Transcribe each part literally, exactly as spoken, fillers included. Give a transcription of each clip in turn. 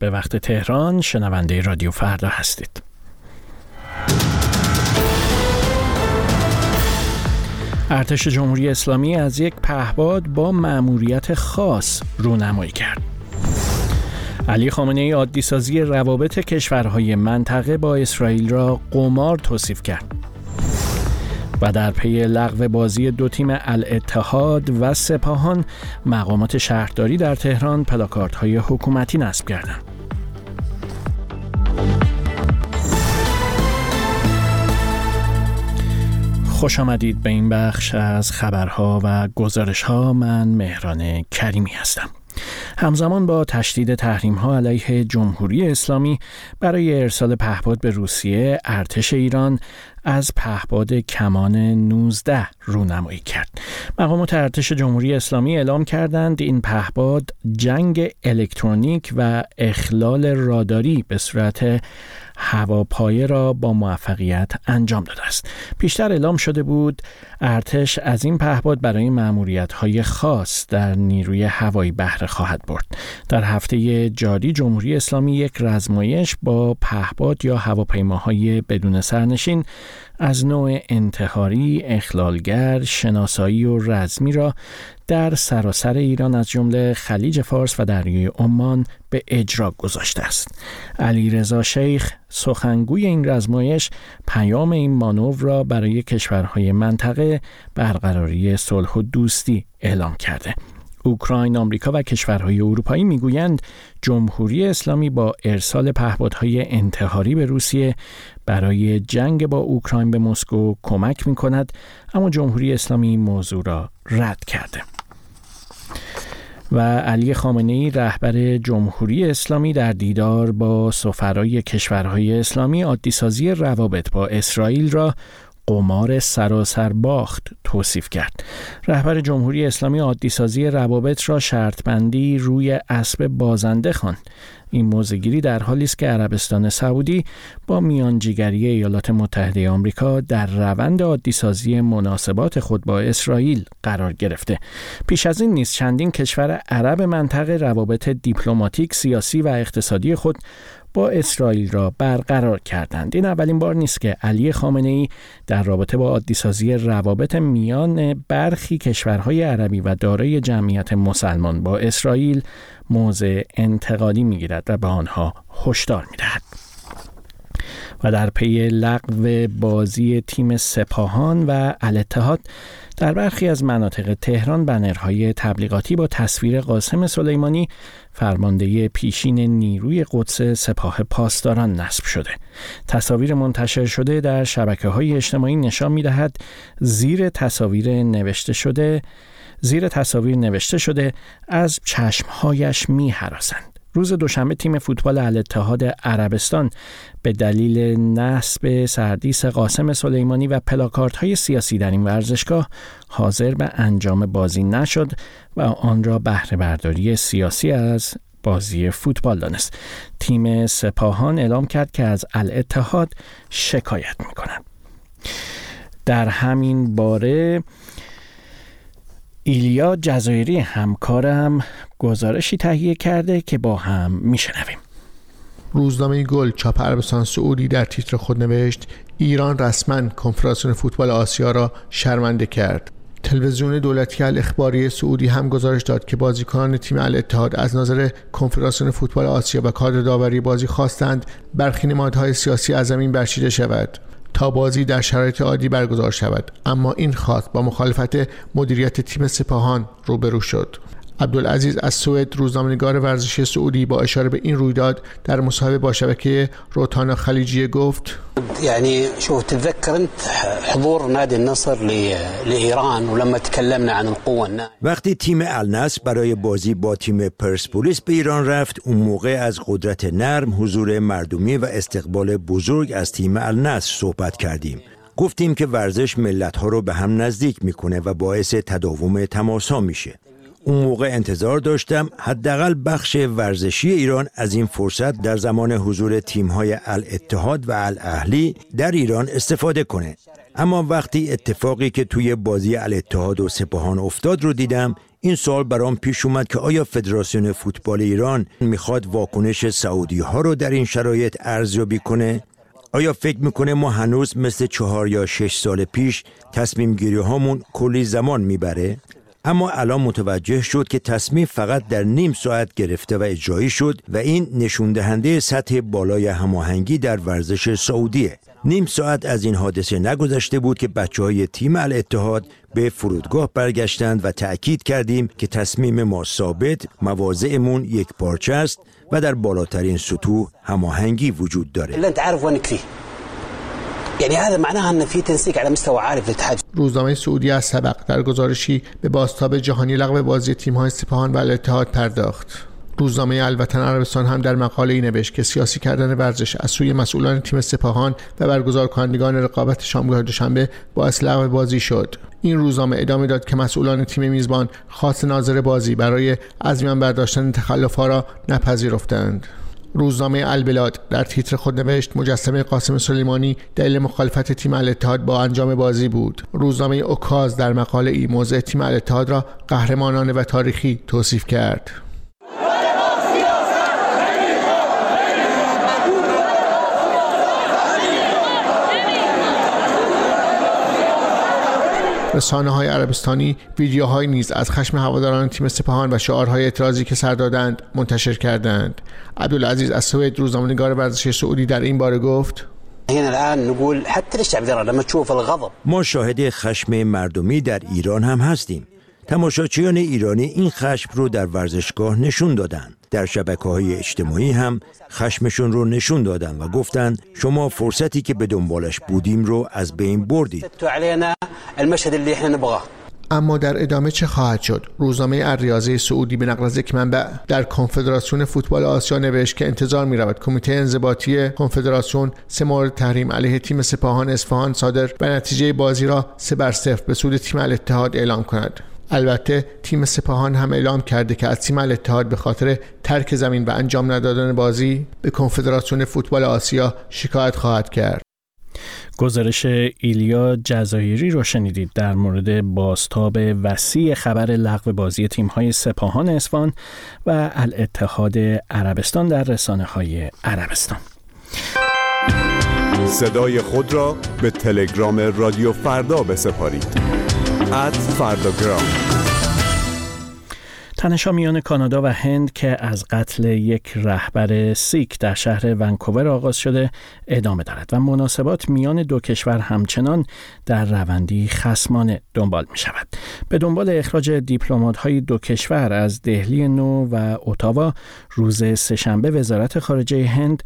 به وقت تهران شنونده رادیو فردا هستید. ارتش جمهوری اسلامی از یک پهپاد با مأموریت خاص رونمایی کرد. علی خامنه‌ای عادی‌سازی روابط کشورهای منطقه با اسرائیل را قمار توصیف کرد. و در پی لغو بازی دو تیم الاتحاد و سپاهان، مقامات شهرداری در تهران پلاکاردهای حکومتی نصب کردند. خوش آمدید به این بخش از خبرها و گزارش‌ها. من مهران کریمی هستم. همزمان با تشدید تحریم‌ها علیه جمهوری اسلامی برای ارسال پهپاد به روسیه، ارتش ایران از پهپاد کمان نوزده رونمایی کرد. مقامات ارتش جمهوری اسلامی اعلام کردند این پهپاد جنگ الکترونیک و اخلال راداری به صورت هواپایه را با موفقیت انجام داده است. پیشتر اعلام شده بود ارتش از این پهپاد برای مأموریت‌های خاص در نیروی هوایی بهره خواهد برد. در هفته جاری جمهوری اسلامی یک رزمایش با پهپاد یا هواپیماهای بدون سرنشین از نوع انتحاری، اخلالگر، شناسایی و رزمی را در سراسر ایران از جمله خلیج فارس و دریای عمان به اجرا گذاشته است. علیرضا شیخ سخنگوی این رزمایش پیام این مانور را برای کشورهای منطقه برقراری صلح و دوستی اعلام کرده. اوکراین، آمریکا و کشورهای اروپایی میگویند جمهوری اسلامی با ارسال پهپادهای انتحاری به روسیه برای جنگ با اوکراین به مسکو کمک می‌کند، اما جمهوری اسلامی این موضوع را رد کرده. و علی خامنه‌ای رهبر جمهوری اسلامی در دیدار با سفرای کشورهای اسلامی عادی‌سازی روابط با اسرائیل را قمار سراسر باخت توصیف کرد. رهبر جمهوری اسلامی عادی‌سازی روابط را شرطبندی روی اسب بازنده خواند. این موضع‌گیری در حالی است که عربستان سعودی با میانجیگری ایالات متحده آمریکا در روند عادی‌سازی مناسبات خود با اسرائیل قرار گرفته. پیش از این نیز چندین کشور عرب منطقه روابط دیپلماتیک، سیاسی و اقتصادی خود با اسرائیل را برقرار کردند. این اولین بار نیست که علی خامنه‌ای در رابطه با عادی‌سازی روابط میان برخی کشورهای عربی و دارای جمعیت مسلمان با اسرائیل موضع انتقادی می‌گیرد و به آنها هشدار می‌دهد. و در پی لغو بازی تیم سپاهان و الاتحاد در برخی از مناطق تهران بنرهای تبلیغاتی با تصویر قاسم سلیمانی، فرمانده پیشین نیروی قدس سپاه پاسداران نصب شده. تصاویر منتشر شده در شبکه‌های اجتماعی نشان می‌دهد زیر تصاویر نوشته شده زیر تصاویر نوشته شده از چشمهایش می‌هراسند. روز دوشنبه تیم فوتبال الاتحاد عربستان به دلیل نصب سردیس قاسم سلیمانی و پلاکاردهای سیاسی در این ورزشگاه حاضر به انجام بازی نشد و آن را بهره برداری سیاسی از بازی فوتبال دانست. تیم سپاهان اعلام کرد که از الاتحاد شکایت می‌کند. در همین باره ایلیا جزایری همکارم گزارشی تهیه کرده که با هم میشنویم. روزنامه گل چاپ عربستان سعودی در تیتر خود نوشت ایران رسما کنفدراسیون فوتبال آسیا را شرمنده کرد. تلویزیون دولتی الاخباری سعودی هم گزارش داد که بازیکنان تیم الاتحاد از نظر کنفدراسیون فوتبال آسیا و کادر داوری بازی خواستند برخی نمادهای سیاسی از زمین برچیده شود تا بازی در شرایط عادی برگزار شود، اما این خواست با مخالفت مدیریت تیم سپاهان روبرو شد. عبدالعزیز از سوئد، روزنامه‌نگار ورزشی سعودی، با اشاره به این رویداد در مصاحبه با شبکه روتانا خلیجیه گفت: يعني شو تتذكر انت حضور نادي النصر لإيران ولما تكلمنا عن القوة الناعمة. وقتی تیم النصر برای بازی با تیم پرسپولیس به ایران رفت، اون موقع از قدرت نرم، حضور مردمی و استقبال بزرگ از تیم النصر صحبت کردیم. گفتیم که ورزش ملت‌ها رو به هم نزدیک میکنه و باعث تداوم تماس‌ها میشه. اون موقع انتظار داشتم حداقل بخش ورزشی ایران از این فرصت در زمان حضور تیم‌های الاتحاد و الاهلی در ایران استفاده کنه. اما وقتی اتفاقی که توی بازی الاتحاد و سپاهان افتاد رو دیدم، این سوال برام پیش اومد که آیا فدراسیون فوتبال ایران میخواد واکنش سعودی ها رو در این شرایط ارزیابی کنه؟ آیا فکر میکنه ما هنوز مثل چهار یا شش سال پیش تصمیم گیری هامون کلی زمان میبره؟ اما الان متوجه شد که تصمیم فقط در نیم ساعت گرفته و اجرایی شد و این نشون دهنده سطح بالای هماهنگی در ورزش سعودیه. نیم ساعت از این حادثه نگذشته بود که بچه‌های تیم الاتحاد به فرودگاه برگشتند و تأکید کردیم که تصمیم ما ثابت، مواضعمون یک پارچه است و در بالاترین سطوح هماهنگی وجود داره. اللي انت عارف وين كفيه يعني هذا معناها ان في تنسيق على مستوى عالي في الاتحاد. روزنامه سعودی از سبق در گزارشی به بازتاب جهانی لغو بازی تیم‌های سپاهان و الاتحاد پرداخت. روزنامه الوطن عربستان هم در مقاله‌ای نوشت که سیاسی کردن ورزش از سوی مسئولان تیم سپاهان و برگزار کنندگان رقابت شامگاه دوشنبه باعث لغو بازی شد. این روزنامه ادامه داد که مسئولان تیم میزبان خواست ناظر بازی برای از میان برداشتن تخلف‌ها را نپذیرفتند. روزنامه البلاد در تیتر خود نوشت مجسمه قاسم سلیمانی دلیل مخالفت تیم الاتحاد با انجام بازی بود. روزنامه اوکاز در مقاله ای موضع تیم الاتحاد را قهرمانانه و تاریخی توصیف کرد. رسانه‌های عربستانی ویدیوهای نیز از خشم هواداران تیم سپاهان و شعارهای اعتراضی که سر دادند منتشر کردند. عبدالعزیز از سوید روزنامه‌نگار ورزشی سعودی در این باره گفت: ما شاهد خشم مردمی در ایران هم هستیم. تماشاچیان ایرانی این خشم رو در ورزشگاه نشون دادن. در شبکه‌های اجتماعی هم خشمشون رو نشون دادن و گفتن شما فرصتی که به دنبالش بودیم رو از بین بردید. اما در ادامه چه خواهد شد؟ روزنامه الریاضه سعودی به نقل از یک منبع در کنفدراسیون فوتبال آسیا نوشت که انتظار می‌رود کمیته انضباطی کنفدراسیون سه مورد تحریم علیه تیم سپاهان اصفهان صادر و نتیجه بازی را سه بر صفر به سود تیم الاتحاد اعلام کند. البته تیم سپاهان هم اعلام کرده که از تیم الاتحاد به خاطر ترک زمین و انجام ندادن بازی به کنفدراسیون فوتبال آسیا شکایت خواهد کرد. گزارش ایلیا جزایری رو شنیدید در مورد بازتاب وسیع خبر لغو بازی تیم‌های سپاهان اصفهان و الاتحاد عربستان در رسانه‌های عربستان. صدای خود را به تلگرام رادیو فردا بسپارید. ات فرداگرام. تنش‌ها میان کانادا و هند که از قتل یک رهبر سیک در شهر ونکوور آغاز شده ادامه دارد و مناسبات میان دو کشور همچنان در روندی خصمانه دنبال می شود. به دنبال اخراج دیپلمات‌های دو کشور از دهلی نو و اتاوا، روز سه‌شنبه وزارت خارجه هند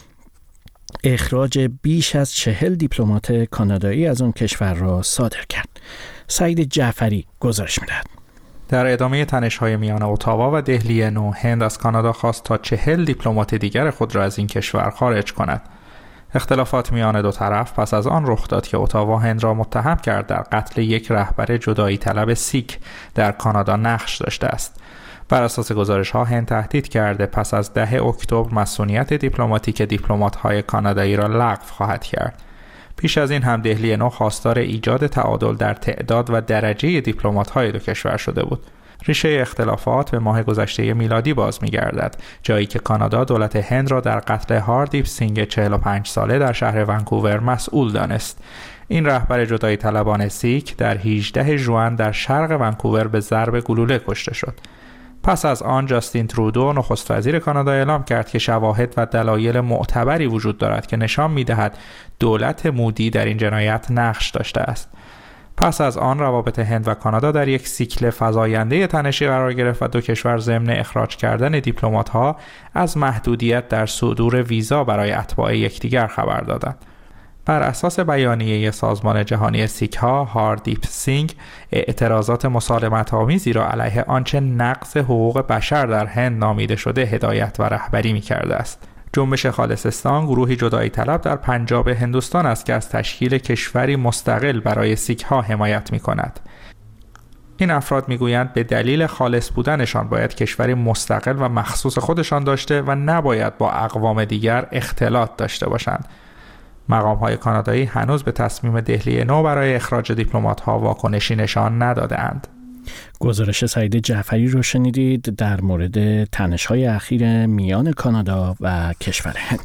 اخراج بیش از چهل دیپلمات کانادایی از آن کشور را صادر کرد. سعید جعفری گزارش می‌دهد. در ادامه تنش‌های میان اتاوا و دهلی نو، هند از کانادا خواست تا چهل دیپلمات دیگر خود را از این کشور خارج کند. اختلافات میان دو طرف پس از آن رخ داد که اتاوا هند را متهم کرد در قتل یک رهبر جدایی طلب سیک در کانادا نقش داشته است. بر اساس گزارش‌ها هند تهدید کرده پس از ده اکتبر مسئولیت دیپلماتیک دیپلمات‌های کانادایی را لغو خواهد کرد. پیش از این هم دهلی نو خواستار ایجاد تعادل در تعداد و درجه دیپلمات‌های دو کشور شده بود. ریشه اختلافات به ماه گذشته میلادی باز می‌گردد، جایی که کانادا دولت هند را در قتل هاردیپ سینگ چهل و پنج ساله در شهر ونکوور مسئول دانست. این رهبر جدایی طلبان سیک در هجدهم ژوئن در شرق ونکوور به ضرب گلوله کشته شد. پس از آن جاستین ترودو نخست وزیر کانادا اعلام کرد که شواهد و دلایل معتبری وجود دارد که نشان می‌دهد دولت مودی در این جنایت نقش داشته است. پس از آن روابط هند و کانادا در یک سیکل فزاینده تنشی قرار گرفت و دو کشور ضمن اخراج کردن دیپلمات‌ها از محدودیت در صدور ویزا برای اتباع یکدیگر خبر دادند. بر اساس بیانیه سازمان جهانی سیک‌ها، هاردیپ سینگ اعتراضات مسالمت‌آمیزی را علیه آنچه نقض حقوق بشر در هند نامیده شده هدایت و رهبری می‌کرده است. جنبش خالصستان گروهی جدایی طلب در پنجاب هندوستان است که از تشکیل کشوری مستقل برای سیک‌ها حمایت می‌کند. این افراد می‌گویند به دلیل خالص بودنشان باید کشوری مستقل و مخصوص خودشان داشته و نباید با اقوام دیگر اختلاط داشته باشند. مقام‌های کانادایی هنوز به تصمیم دهلی نو برای اخراج دیپلمات‌ها واکنشی نشان نداده‌اند. گزارش سعید جعفری رو شنیدید در مورد تنش‌های اخیر میان کانادا و کشور هند.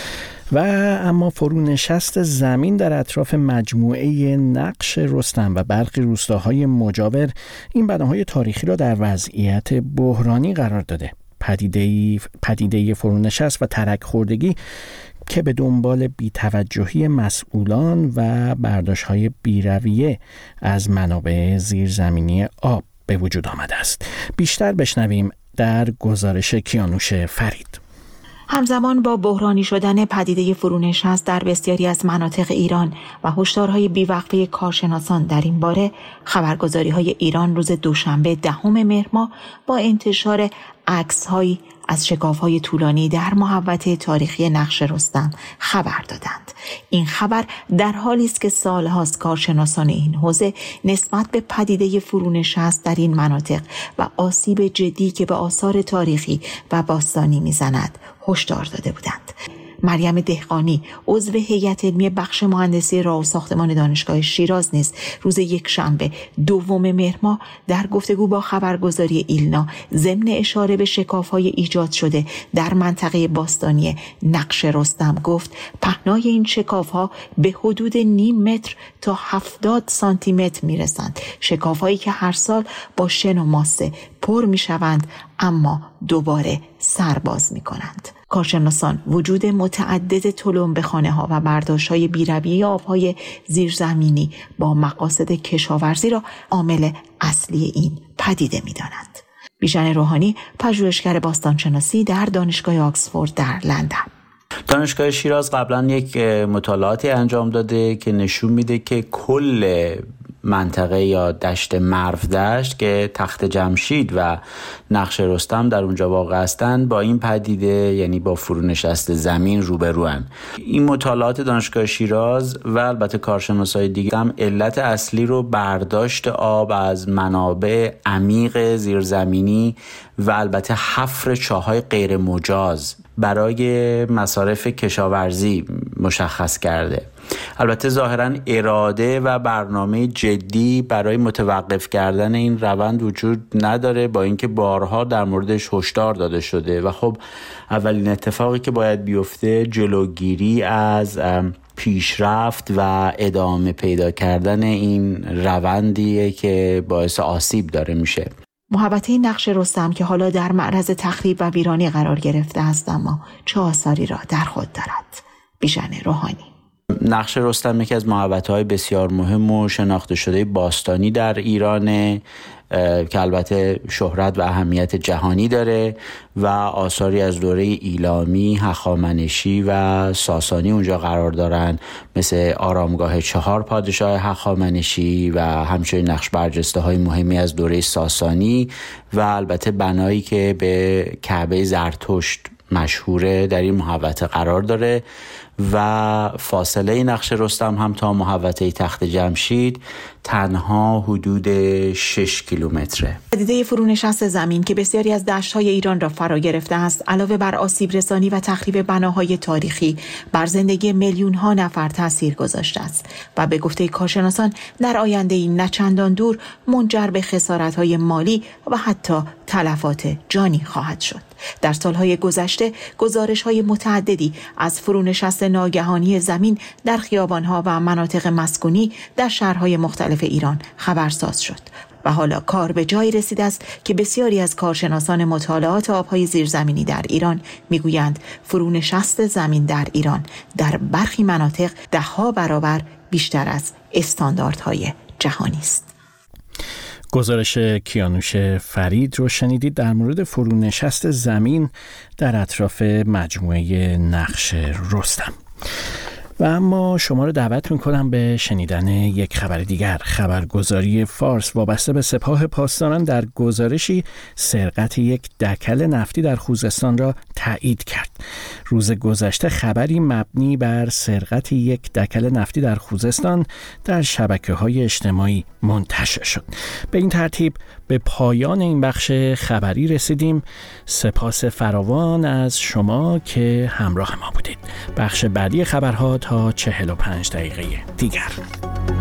و اما فرونشست زمین در اطراف مجموعه نقش رستم و برخی روستاهای مجاور این بناهای تاریخی را در وضعیت بحرانی قرار داده. پدیده پدیده فرونشست و ترک خوردگی که به دنبال بی‌توجهی مسئولان و برداشت‌های بی‌رویه از منابع زیرزمینی آب به وجود آمده است. بیشتر بشنویم در گزارش کیانوش فرید. همزمان با بحرانی شدن پدیده فرونشست در بسیاری از مناطق ایران و هشدارهای بیوقفه کارشناسان در این باره، خبرگزاری‌های ایران روز دوشنبه دهم مهر ماه با انتشار عکس‌هایی از شکاف‌های طولانی در محوطه تاریخی نقش رستم خبر دادند. این خبر در حالی است که سال‌هاست کارشناسان این حوزه نسبت به پدیده فرونشست در این مناطق و آسیب جدی که به آثار تاریخی و باستانی می‌زند هشدار داده بودند. مریم دهقانی عضو هیئت علمی بخش مهندسی راه و ساختمان دانشگاه شیراز نیز روز یک شنبه دوم مهر ماه در گفتگو با خبرگزاری ایلنا ضمن اشاره به شکاف‌های ایجاد شده در منطقه باستانی نقش رستم گفت پهنای این شکاف‌ها به حدود نیم متر تا هفتاد سانتی متر میرسند. شکاف‌هایی که هر سال با شن و ماسه پر میشوند اما دوباره سرباز میکنند. کارشناسان وجود متعدد تلمبه خانه‌ها و برداشت‌های بی‌رویه آب‌های زیرزمینی با مقاصد کشاورزی را عامل اصلی این پدیده می‌دانند. بیژن روحانی، پژوهشگر باستانشناسی در دانشگاه آکسفورد در لندن. دانشگاه شیراز قبلا یک مطالعاتی انجام داده که نشون میده که کل منطقه یا دشت مرو دشت که تخت جمشید و نقش رستم در اونجا واقع هستند با این پدیده یعنی با فرونشست زمین روبروان. این مطالعات دانشگاه شیراز و البته کارشناسای دیگه هم علت اصلی رو برداشت آب از منابع عمیق زیرزمینی و البته حفر چاهای غیر مجاز برای مصارف کشاورزی مشخص کرده. البته ظاهراً اراده و برنامه جدی برای متوقف کردن این روند وجود نداره، با اینکه بارها در موردش هشدار داده شده و خب اولین اتفاقی که باید بیفته جلوگیری از پیشرفت و ادامه پیدا کردن این روندیه که باعث آسیب داره میشه. محوطه نقش رستم که حالا در معرض تخریب و ویرانی قرار گرفته است اما چه آثاری را در خود دارد؟ بیژن روحانی. نقش رستم یکی از محوطه‌های بسیار مهم و شناخته شده باستانی در ایرانه که البته شهرت و اهمیت جهانی داره و آثاری از دوره ایلامی، هخامنشی و ساسانی اونجا قرار دارن، مثل آرامگاه چهار پادشاه هخامنشی و همچنین نقش برجسته های مهمی از دوره ساسانی و البته بنایی که به کعبه زرتشت مشهوره در این محوطه قرار داره و فاصله نقش رستم هم تا محوطه تخت جمشید تنها حدود شش کیلومتره. پدیده فرونشست زمین که بسیاری از دشت‌های ایران را فرا گرفته است، علاوه بر آسیب رسانی و تخریب بناهای تاریخی، بر زندگی میلیون‌ها نفر تاثیر گذاشته است و به گفته کارشناسان در آینده‌ای نه چندان دور منجر به خسارت‌های مالی و حتی تلفات جانی خواهد شد. در سالهای گذشته گزارش‌های متعددی از فرونشست ناگهانی زمین در خیابان‌ها و مناطق مسکونی در شهرهای مختلف ایران خبرساز شد و حالا کار به جایی رسیده است که بسیاری از کارشناسان مطالعات آب‌های زیرزمینی در ایران میگویند فرونشست زمین در ایران در برخی مناطق ده‌ها برابر بیشتر از استانداردهای جهانی است. گزارش کیانوش فرید رو شنیدید در مورد فرونشست زمین در اطراف مجموعه نقش رستم. و اما شما رو دعوت میکنم به شنیدن یک خبر دیگر. خبرگزاری فارس وابسته به سپاه پاسداران در گزارشی سرقت یک دکل نفتی در خوزستان را تایید کرد. روز گذشته خبری مبنی بر سرقت یک دکل نفتی در خوزستان در شبکه‌های اجتماعی منتشر شد. به این ترتیب به پایان این بخش خبری رسیدیم. سپاس فراوان از شما که همراه ما بودید. بخش بعدی خبرها تا چهل و پنج دقیقه دیگر.